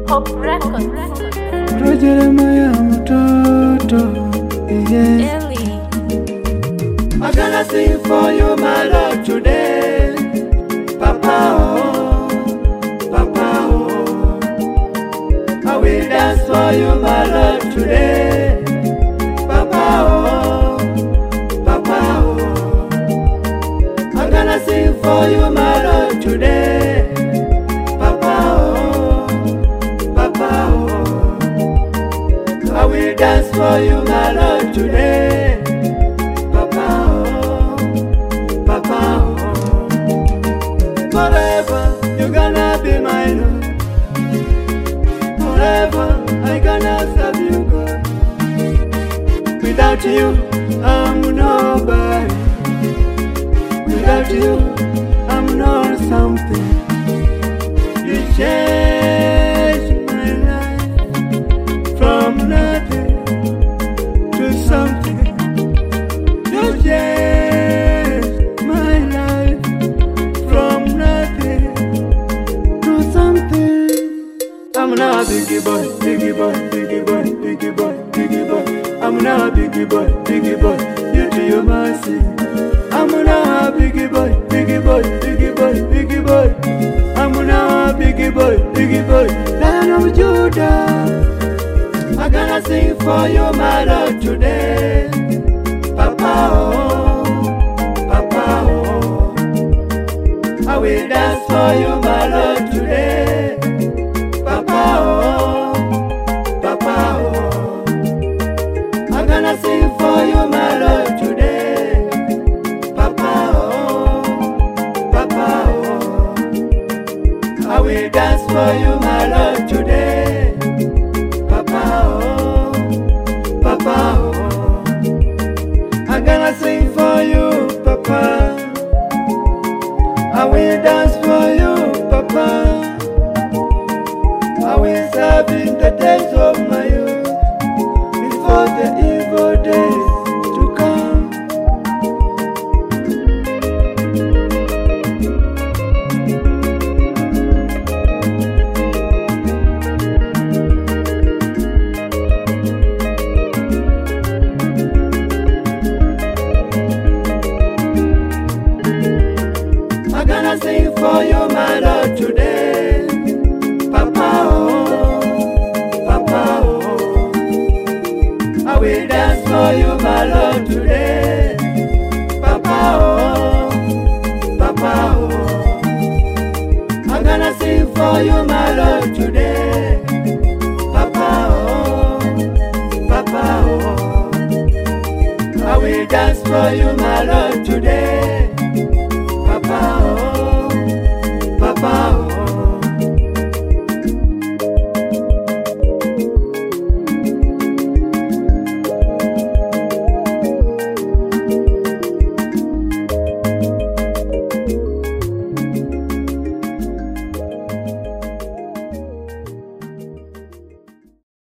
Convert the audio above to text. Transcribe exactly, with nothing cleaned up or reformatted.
Hope Records. Jeremiah mtoto, yeah. Ellie. I'm gonna sing for you, my Lord, today. Papa, oh, Papa, oh. I will dance for you, my Lord, today. Papa, oh, Papa, oh. I'm gonna sing for you, my Lord, today. Papa, oh, Papa, oh. I will dance for you, my Lord, today. Papa, oh, Papa, oh. Forever, you're gonna be mine. Forever, I gonna serve you, God. Without you, I'm nobody. Without you, I'm not something. You changed my life from nothing to something. You changed my life from nothing to something. I'm now a biggie boy, biggie boy, biggie boy, biggie boy, biggie boy. I'm now a biggie boy, biggie boy. You do your mercy. I'm now a biggie boy, biggie boy, biggie boy, biggie boy. I'm now a biggie boy, biggie boy. Lion of Judah. I'm gonna sing for you, my Lord, today. Papa, oh, Papa, oh. I will dance for you, my Lord, today. Papa, oh, Papa, oh. I'm gonna sing for you, my Lord, today. Papa, oh, Papa, oh. I will dance for you, my Lord, today. Papa, oh, Papa, oh. I'm gonna sing for you, Papa. I will dance for you, Papa. I will serve in the days of my youth, before the evil days to come. I'm gonna sing for you, my Lord, today. Papa, oh, Papa, oh. I will dance for you, my Lord, today. Papa, oh, Papa, oh. I'm gonna sing for you, my Lord, today. Papa, oh, Papa, oh. I will dance for you, my Lord, today.